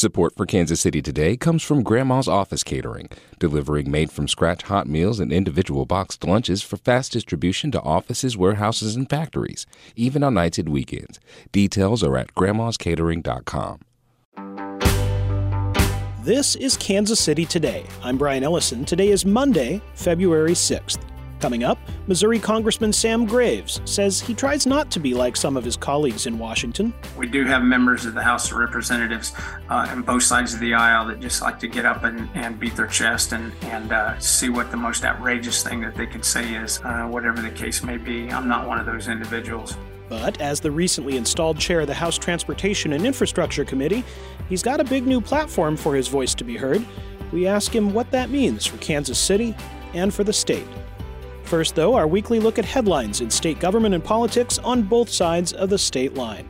Support for Kansas City Today comes from Grandma's Office Catering, delivering made-from-scratch hot meals and individual boxed lunches for fast distribution to offices, warehouses, and factories, even on nights and weekends. Details are at grandmascatering.com. This is Kansas City Today. I'm Brian Ellison. Today is Monday, February 6th. Coming up, Missouri Congressman Sam Graves says he tries not to be like some of his colleagues in Washington. We do have members of the House of Representatives on both sides of the aisle that just like to get up and beat their chest and see what the most outrageous thing that they can say is, whatever the case may be. I'm not one of those individuals. But as the recently installed chair of the House Transportation and Infrastructure Committee, he's got a big new platform for his voice to be heard. We ask him what that means for Kansas City and for the state. First, though, our weekly look at headlines in state government and politics on both sides of the state line.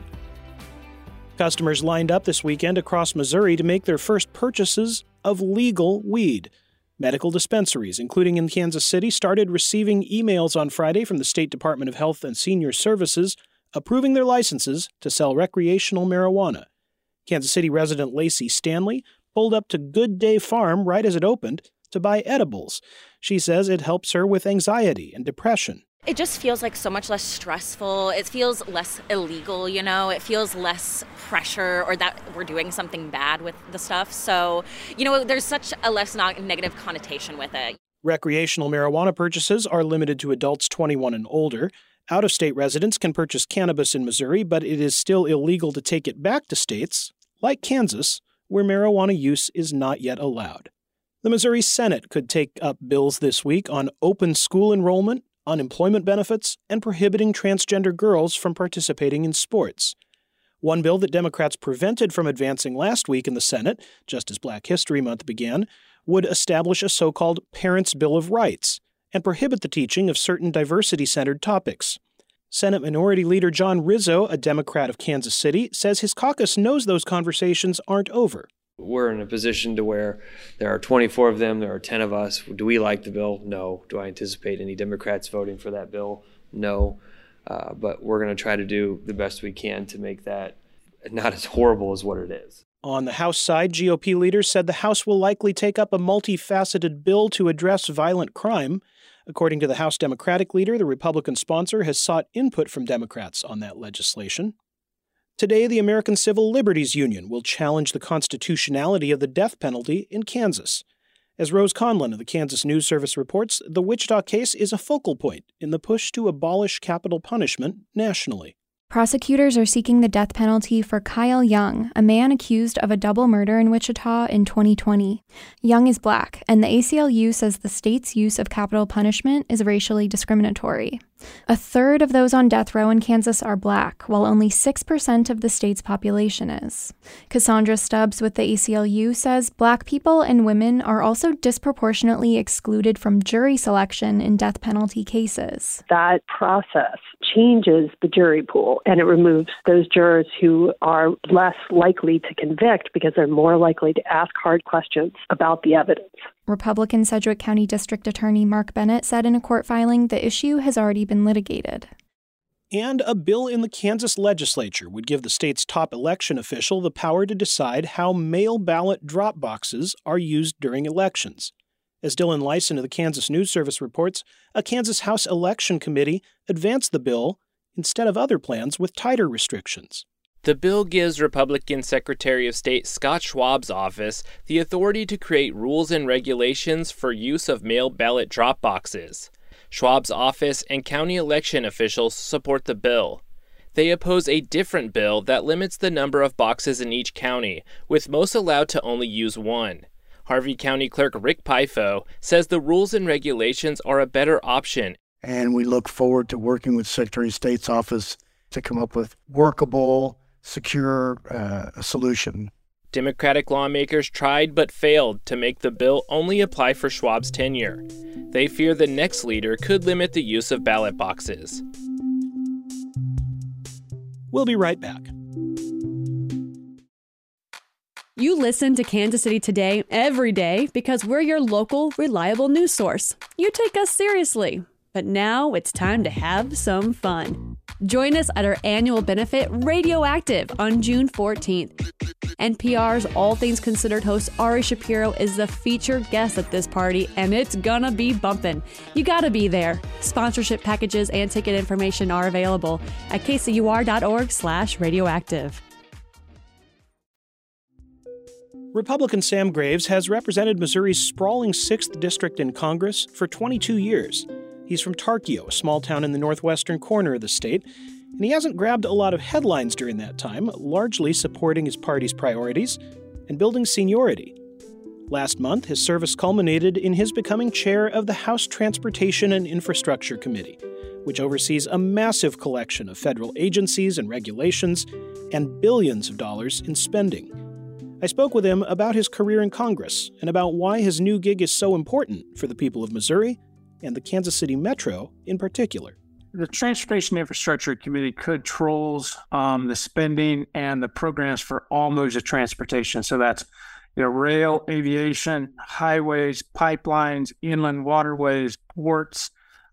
Customers lined up this weekend across Missouri to make their first purchases of legal weed. Medical dispensaries, including in Kansas City, started receiving emails on Friday from the State Department of Health and Senior Services approving their licenses to sell recreational marijuana. Kansas City resident Lacey Stanley pulled up to Good Day Farm right as it opened to buy edibles. She says it helps her with anxiety and depression. It just feels like so much less stressful. It feels less illegal, It feels less pressure or that we're doing something bad with the stuff. So, there's such a less negative connotation with it. Recreational marijuana purchases are limited to adults 21 and older. Out-of-state residents can purchase cannabis in Missouri, but it is still illegal to take it back to states, like Kansas, where marijuana use is not yet allowed. The Missouri Senate could take up bills this week on open school enrollment, unemployment benefits, and prohibiting transgender girls from participating in sports. One bill that Democrats prevented from advancing last week in the Senate, just as Black History Month began, would establish a so-called Parents' Bill of Rights and prohibit the teaching of certain diversity-centered topics. Senate Minority Leader John Rizzo, a Democrat of Kansas City, says his caucus knows those conversations aren't over. We're in a position to where there are 24 of them, there are 10 of us. Do we like the bill? No. Do I anticipate any Democrats voting for that bill? No. But we're going to try to do the best we can to make that not as horrible as what it is. On the House side, GOP leaders said the House will likely take up a multifaceted bill to address violent crime. According to the House Democratic leader, the Republican sponsor has sought input from Democrats on that legislation. Today, the American Civil Liberties Union will challenge the constitutionality of the death penalty in Kansas. As Rose Conlon of the Kansas News Service reports, the Wichita case is a focal point in the push to abolish capital punishment nationally. Prosecutors are seeking the death penalty for Kyle Young, a man accused of a double murder in Wichita in 2020. Young is Black, and the ACLU says the state's use of capital punishment is racially discriminatory. A third of those on death row in Kansas are Black, while only 6% of the state's population is. Cassandra Stubbs with the ACLU says Black people and women are also disproportionately excluded from jury selection in death penalty cases. That process changes the jury pool, and it removes those jurors who are less likely to convict because they're more likely to ask hard questions about the evidence. Republican Sedgwick County District Attorney Mark Bennett said in a court filing the issue has already been litigated. And a bill in the Kansas legislature would give the state's top election official the power to decide how mail ballot drop boxes are used during elections. As Dylan Lyson of the Kansas News Service reports, a Kansas House Election Committee advanced the bill instead of other plans with tighter restrictions. The bill gives Republican Secretary of State Scott Schwab's office the authority to create rules and regulations for use of mail ballot drop boxes. Schwab's office and county election officials support the bill. They oppose a different bill that limits the number of boxes in each county, with most allowed to only use one. Harvey County Clerk Rick Pifo says the rules and regulations are a better option. And we look forward to working with Secretary of State's office to come up with workable, secure solution. Democratic lawmakers tried but failed to make the bill only apply for Schwab's tenure. They fear the next leader could limit the use of ballot boxes. We'll be right back. You listen to Kansas City Today every day because we're your local, reliable news source. You take us seriously. But now it's time to have some fun. Join us at our annual benefit, Radioactive, on June 14th. NPR's All Things Considered host Ari Shapiro is the featured guest at this party, and it's gonna be bumpin'. You gotta be there. Sponsorship packages and ticket information are available at kcur.org/radioactive. Republican Sam Graves has represented Missouri's sprawling 6th District in Congress for 22 years. He's from Tarkio, a small town in the northwestern corner of the state, and he hasn't grabbed a lot of headlines during that time, largely supporting his party's priorities and building seniority. Last month, his service culminated in his becoming chair of the House Transportation and Infrastructure Committee, which oversees a massive collection of federal agencies and regulations and billions of dollars in spending. I spoke with him about his career in Congress and about why his new gig is so important for the people of Missouri and the Kansas City Metro in particular. The Transportation Infrastructure Committee controls the spending and the programs for all modes of transportation. So that's rail, aviation, highways, pipelines, inland waterways, ports,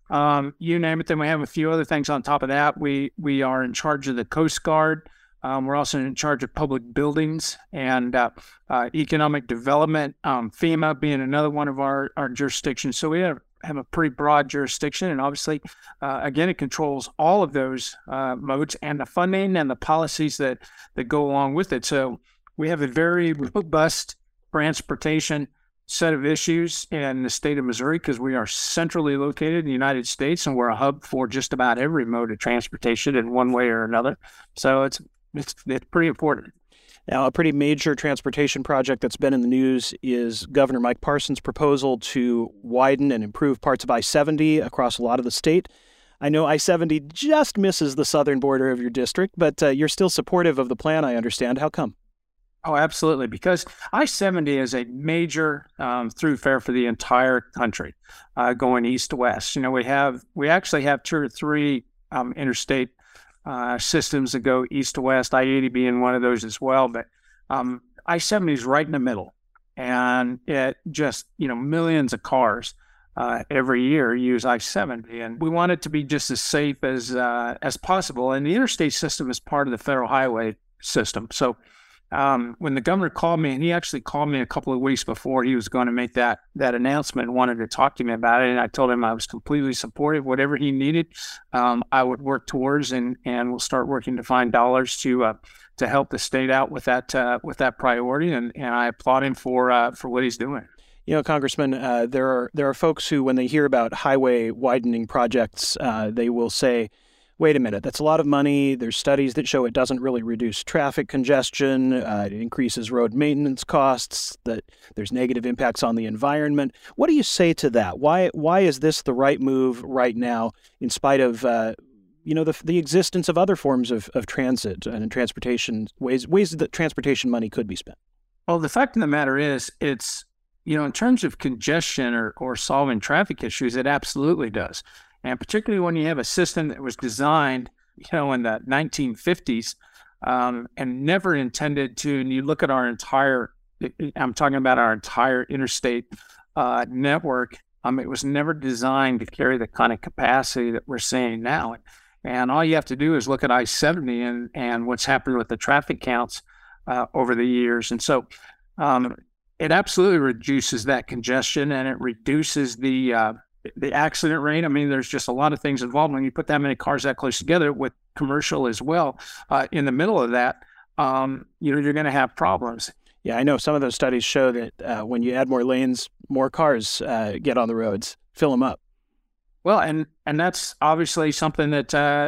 you name it. Then we have a few other things on top of that. We are in charge of the Coast Guard. We're also in charge of public buildings and economic development, FEMA being another one of our jurisdictions. So we have a pretty broad jurisdiction. And obviously, again, it controls all of those modes and the funding and the policies that go along with it. So we have a very robust transportation set of issues in the state of Missouri because we are centrally located in the United States and we're a hub for just about every mode of transportation in one way or another. So it's pretty important. Now, a pretty major transportation project that's been in the news is Governor Mike Parson's proposal to widen and improve parts of I-70 across a lot of the state. I know I-70 just misses the southern border of your district, but you're still supportive of the plan, I understand. How come? Oh, absolutely, because I-70 is a major thoroughfare for the entire country, going east to west. We actually have 2 or 3 interstate systems that go east to west, I-80 being one of those as well. But I-70 is right in the middle, and it just, millions of cars every year use I-70, and we want it to be just as safe as possible. And the interstate system is part of the federal highway system. So when the governor called me, and he actually called me a couple of weeks before he was going to make that announcement and wanted to talk to me about it. And I told him I was completely supportive. Whatever he needed, I would work towards, and we'll start working to find dollars to help the state out with that priority. And I applaud him for what he's doing. Congressman, there are folks who, when they hear about highway widening projects, they will say, wait a minute, that's a lot of money. There's studies that show it doesn't really reduce traffic congestion. It increases road maintenance costs, that there's negative impacts on the environment. What do you say to that? Why is this the right move right now, in spite of the existence of other forms of transit and transportation, ways that transportation money could be spent? Well, the fact of the matter is, it's, in terms of congestion or solving traffic issues, it absolutely does. And particularly when you have a system that was designed, in the 1950s and never intended to, and you look at I'm talking about our entire interstate network, it was never designed to carry the kind of capacity that we're seeing now. And all you have to do is look at I-70 and what's happened with the traffic counts over the years. And so it absolutely reduces that congestion, and it reduces the accident rate. I mean, there's just a lot of things involved when you put that many cars that close together with commercial as well. In the middle of that, you're going to have problems. Yeah, I know some of those studies show that when you add more lanes, more cars get on the roads, fill them up. Well, and that's obviously something that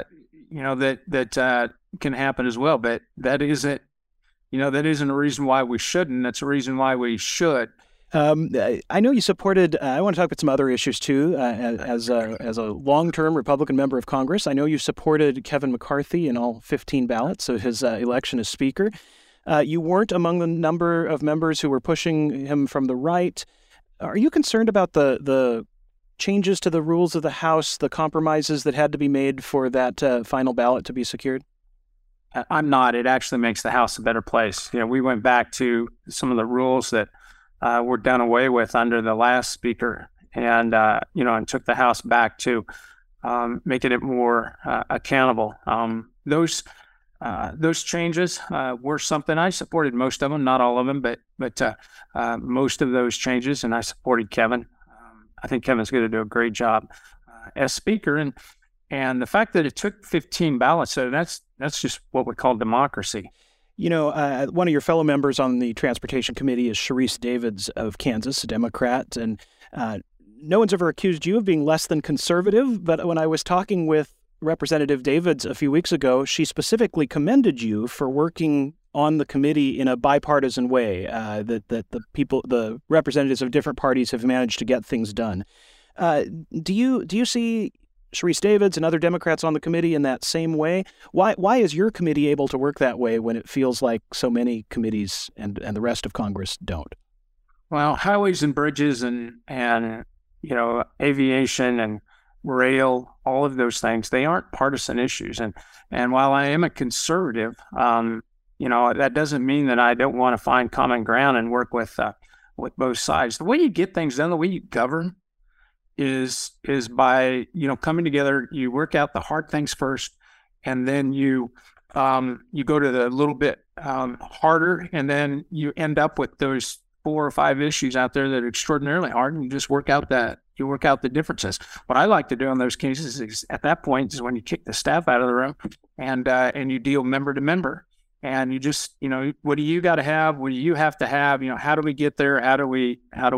that can happen as well. But that isn't a reason why we shouldn't. That's a reason why we should. I know you supported, I want to talk about some other issues too, as a long-term Republican member of Congress. I know you supported Kevin McCarthy in all 15 ballots of his election as Speaker. You weren't among the number of members who were pushing him from the right. Are you concerned about the changes to the rules of the House, the compromises that had to be made for that final ballot to be secured? I'm not. It actually makes the House a better place. We went back to some of the rules that were done away with under the last Speaker, and and took the House back to making it more accountable. Those changes were something I supported. Most of them, not all of them, but most of those changes, and I supported Kevin. I think Kevin's going to do a great job as Speaker, and the fact that it took 15 ballots, so that's just what we call democracy. You know, one of your fellow members on the Transportation Committee is Sharice Davids of Kansas, a Democrat, and no one's ever accused you of being less than conservative, but when I was talking with Representative Davids a few weeks ago, she specifically commended you for working on the committee in a bipartisan way, that the representatives of different parties have managed to get things done. Do you see Sharice Davids and other Democrats on the committee in that same way? Why is your committee able to work that way when it feels like so many committees and the rest of Congress don't? Well, highways and bridges and aviation and rail, all of those things, they aren't partisan issues. And while I am a conservative, that doesn't mean that I don't want to find common ground and work with both sides. The way you get things done, the way you govern, is by coming together. You work out the hard things first, and then you go to the little bit harder, and then you end up with those 4 or 5 issues out there that are extraordinarily hard, and you just work out the differences. What I like to do in those cases is, at that point, is when you kick the staff out of the room and you deal member to member, and you just what do you got to have? What do you have to have? How do we get there? How do we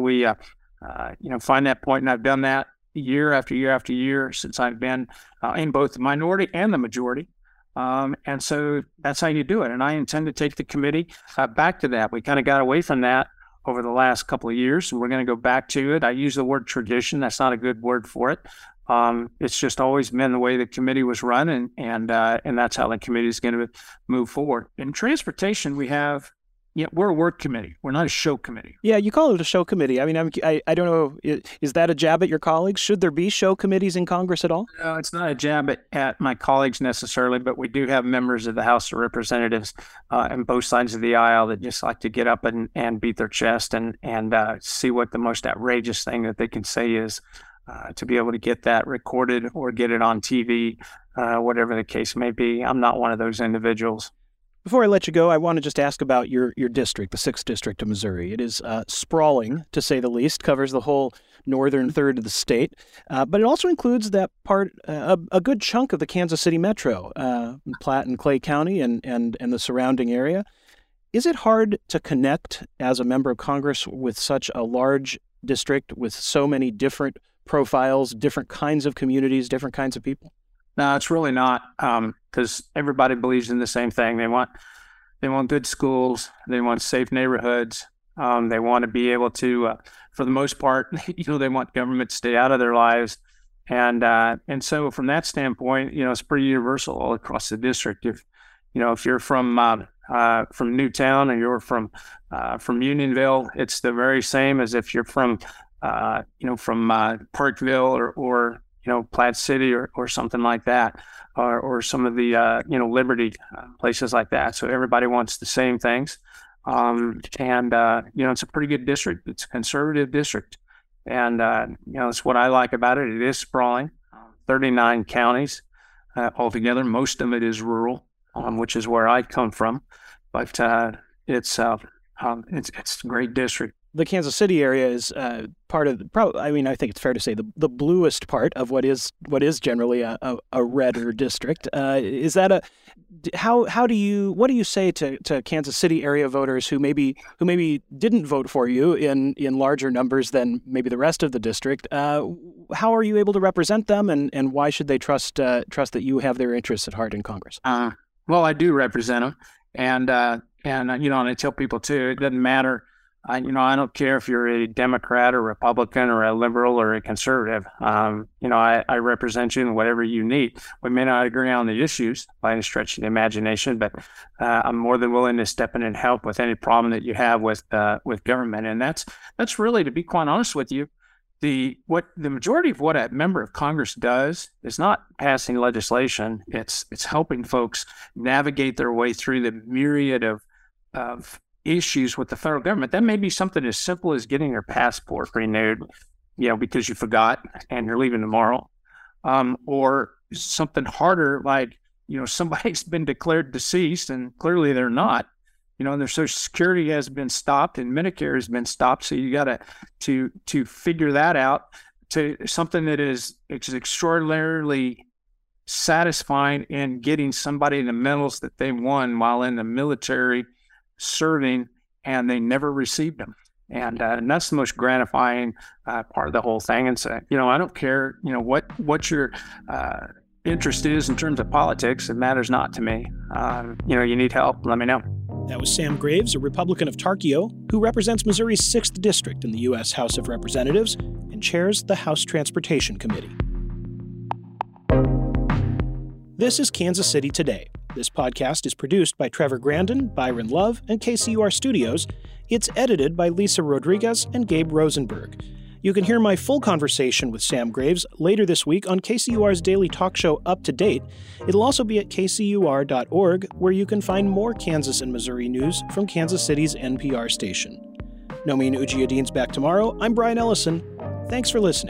find that point? And I've done that year after year after year since I've been in both the minority and the majority. And so that's how you do it. And I intend to take the committee back to that. We kind of got away from that over the last couple of years, and we're going to go back to it. I use the word tradition. That's not a good word for it. It's just always been the way the committee was run, and that's how the committee is going to move forward. In transportation, we're a work committee. We're not a show committee. Yeah, you call it a show committee. I mean, I don't know. Is that a jab at your colleagues? Should there be show committees in Congress at all? No, it's not a jab at my colleagues necessarily, but we do have members of the House of Representatives on both sides of the aisle that just like to get up and beat their chest and see what the most outrageous thing that they can say is, to be able to get that recorded or get it on TV, whatever the case may be. I'm not one of those individuals. Before I let you go, I want to just ask about your district, the 6th District of Missouri. It is sprawling, to say the least, covers the whole northern third of the state, but it also includes that part, a good chunk of the Kansas City metro, Platte and Clay County and the surrounding area. Is it hard to connect as a member of Congress with such a large district with so many different profiles, different kinds of communities, different kinds of people? No, it's really not, because everybody believes in the same thing. They want good schools. They want safe neighborhoods. They want to be able to, for the most part, they want government to stay out of their lives, and so from that standpoint, it's pretty universal all across the district. If you're from Newtown or you're from Unionville, it's the very same as if you're from Parkville or Platte City or something like that, or some of the, Liberty places like that. So everybody wants the same things. It's a pretty good district. It's a conservative district. And, it's what I like about it. It is sprawling, 39 counties altogether. Most of it is rural, which is where I come from. But it's a great district. The Kansas City area is part of I think it's fair to say the bluest part of what is generally a redder district. Is that what do you say to Kansas City area voters who maybe didn't vote for you in larger numbers than maybe the rest of the district? How are you able to represent them, and why should they trust that you have their interests at heart in Congress? Well, I do represent them, and I tell people too, it doesn't matter. I don't care if you're a Democrat or Republican or a liberal or a conservative. I represent you in whatever you need. We may not agree on the issues by any stretch of the imagination, but I'm more than willing to step in and help with any problem that you have with government. And that's really, to be quite honest with you, the majority of what a member of Congress does is not passing legislation. It's helping folks navigate their way through the myriad of issues with the federal government. That may be something as simple as getting your passport renewed, because you forgot and you're leaving tomorrow. or something harder like, somebody's been declared deceased and clearly they're not. And their Social Security has been stopped and Medicare has been stopped. So you got to figure that out, to something that is extraordinarily satisfying in getting somebody the medals that they won while in the military serving, and they never received them. And that's the most gratifying part of the whole thing. And so, I don't care, what your interest is in terms of politics. It matters not to me. You need help, let me know. That was Sam Graves, a Republican of Tarkio, who represents Missouri's 6th District in the U.S. House of Representatives and chairs the House Transportation Committee. This is Kansas City Today. This podcast is produced by Trevor Grandin, Byron Love, and KCUR Studios. It's edited by Lisa Rodriguez and Gabe Rosenberg. You can hear my full conversation with Sam Graves later this week on KCUR's daily talk show Up to Date. It'll also be at kcur.org, where you can find more Kansas and Missouri news from Kansas City's NPR station. Nomin Ujiyediin's back tomorrow. I'm Brian Ellison. Thanks for listening.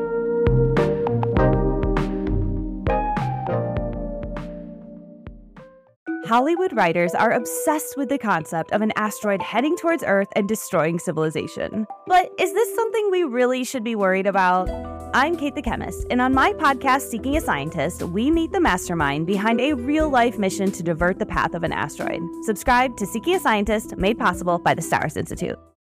Hollywood writers are obsessed with the concept of an asteroid heading towards Earth and destroying civilization. But is this something we really should be worried about? I'm Kate the Chemist, and on my podcast, Seeking a Scientist, we meet the mastermind behind a real-life mission to divert the path of an asteroid. Subscribe to Seeking a Scientist, made possible by the STARS Institute.